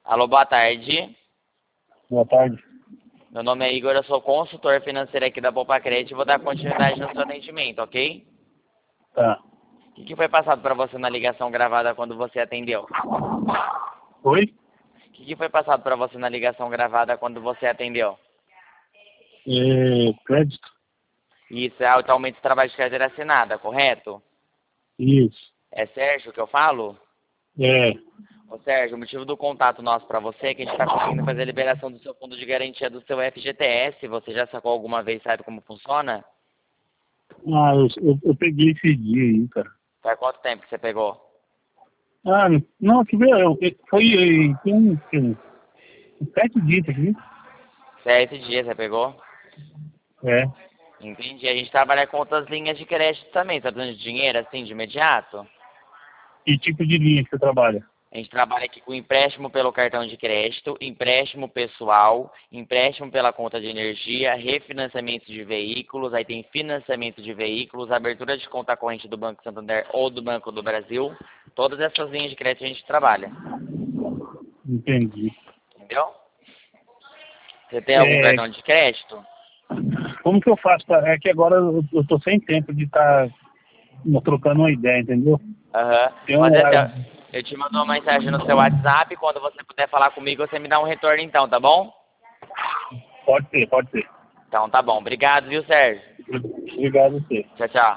Alô, boa tarde. Boa tarde. Meu nome é Igor, eu sou consultor financeiro aqui da Poupa Crédito e vou dar continuidade no seu atendimento, ok? Tá. O que foi passado para você na ligação gravada quando você atendeu? Oi? O que foi passado para você na ligação gravada quando você atendeu? Crédito? Isso é aumento de trabalho de carteira assinada, correto? Isso. É Sérgio que eu falo? É. Ô Sérgio, o motivo do contato nosso para você é que a gente está conseguindo fazer a liberação do seu fundo de garantia do seu FGTS. Você já sacou alguma vez, sabe como funciona? Ah, eu peguei esse dia aí, cara. Faz quanto tempo que você pegou? Ah, não, que ver, tem uns 7 dias aqui. 7 dias você pegou? É. Entendi. A gente trabalha com outras linhas de crédito também. Tá dando dinheiro assim de imediato? Que tipo de linha que você trabalha? A gente trabalha aqui com empréstimo pelo cartão de crédito, empréstimo pessoal, empréstimo pela conta de energia, refinanciamento de veículos, aí tem financiamento de veículos, abertura de conta corrente do Banco Santander ou do Banco do Brasil. Todas essas linhas de crédito a gente trabalha. Entendi. Entendeu? Você tem algum É, cartão de crédito? como que eu faço? É que agora eu tô sem tempo de estar trocando uma ideia, entendeu? Aham. Tem um Fazer assim, horário. ó, eu te mando uma mensagem no seu WhatsApp, quando você puder falar comigo, você me dá um retorno então, tá bom? Pode ser, pode ser. Então tá bom. Obrigado, viu, Sérgio? Obrigado a você. Tchau, tchau.